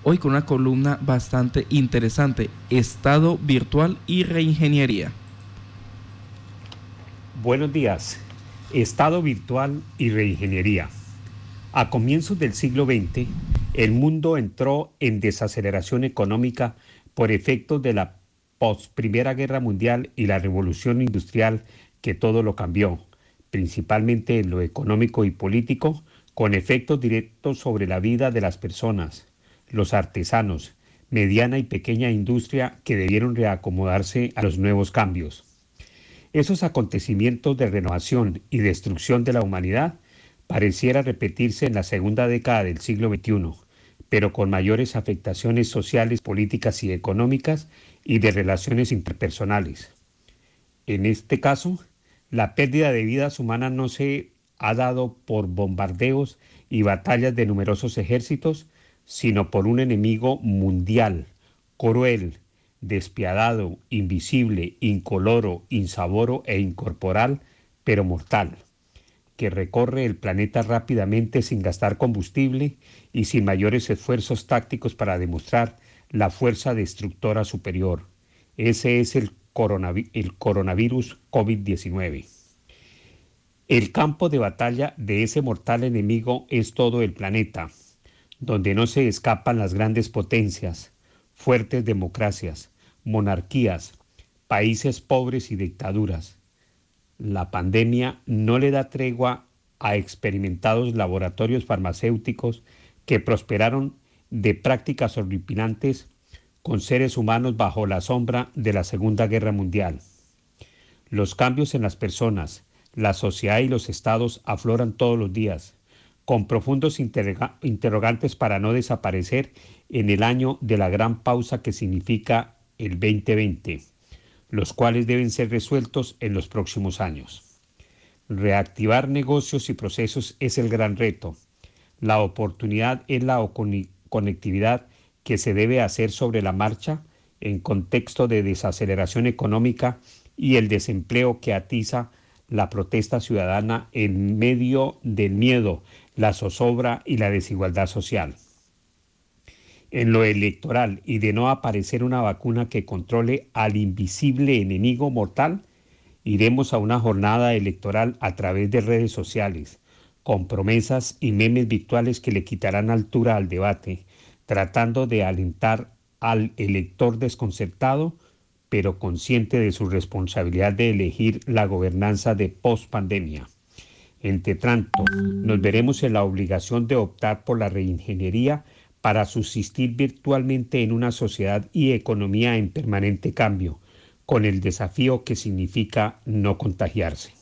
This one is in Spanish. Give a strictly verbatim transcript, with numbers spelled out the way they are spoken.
hoy con una columna bastante interesante, Estado virtual y reingeniería. Buenos días, Estado virtual y reingeniería. A comienzos del siglo veinte, el mundo entró en desaceleración económica por efectos de la post-Primera Guerra Mundial y la revolución industrial que todo lo cambió, principalmente en lo económico y político, con efectos directos sobre la vida de las personas, los artesanos, mediana y pequeña industria que debieron reacomodarse a los nuevos cambios. Esos acontecimientos de renovación y destrucción de la humanidad pareciera repetirse en la segunda década del siglo veintiuno, pero con mayores afectaciones sociales, políticas y económicas y de relaciones interpersonales. En este caso, la pérdida de vidas humanas no se ha dado por bombardeos y batallas de numerosos ejércitos, sino por un enemigo mundial, cruel, despiadado, invisible, incoloro, insaboro e incorporal, pero mortal, que recorre el planeta rápidamente sin gastar combustible y sin mayores esfuerzos tácticos para demostrar la fuerza destructora superior. Ese es el, coronavi- el coronavirus COVID diecinueve. El campo de batalla de ese mortal enemigo es todo el planeta, donde no se escapan las grandes potencias, fuertes democracias, monarquías, países pobres y dictaduras. La pandemia no le da tregua a experimentados laboratorios farmacéuticos que prosperaron de prácticas horripilantes con seres humanos bajo la sombra de la Segunda Guerra Mundial. Los cambios en las personas, la sociedad y los estados afloran todos los días, con profundos interroga- interrogantes para no desaparecer en el año de la gran pausa que significa el veinte veinte. Los cuales deben ser resueltos en los próximos años. Reactivar negocios y procesos es el gran reto. La oportunidad es la conectividad que se debe hacer sobre la marcha en contexto de desaceleración económica y el desempleo que atiza la protesta ciudadana en medio del miedo, la zozobra y la desigualdad social. En lo electoral y de no aparecer una vacuna que controle al invisible enemigo mortal, iremos a una jornada electoral a través de redes sociales, con promesas y memes virtuales que le quitarán altura al debate, tratando de alentar al elector desconcertado, pero consciente de su responsabilidad de elegir la gobernanza de post-pandemia. Entre tanto, nos veremos en la obligación de optar por la reingeniería para subsistir virtualmente en una sociedad y economía en permanente cambio, con el desafío que significa no contagiarse.